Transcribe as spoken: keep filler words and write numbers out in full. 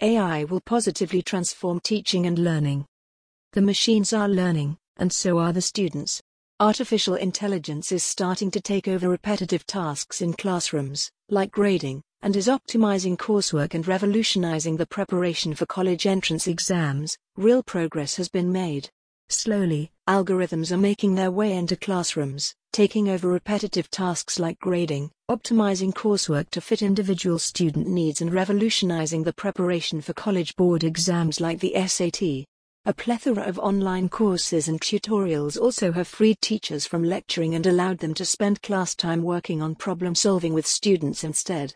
A I will positively transform teaching and learning. The machines are learning, and so are the students. Artificial intelligence is starting to take over repetitive tasks in classrooms, like grading, and is optimizing coursework and revolutionizing the preparation for college entrance exams. Real progress has been made. Slowly, algorithms are making their way into classrooms, taking over repetitive tasks like grading, optimizing coursework to fit individual student needs, and revolutionizing the preparation for college board exams like the S A T. A plethora of online courses and tutorials also have freed teachers from lecturing and allowed them to spend class time working on problem solving with students instead.